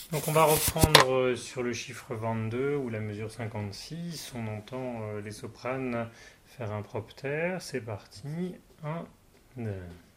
Donc on va reprendre sur le chiffre 22 ou la mesure 56. On entend les sopranes faire un propter. C'est parti. 1, 2.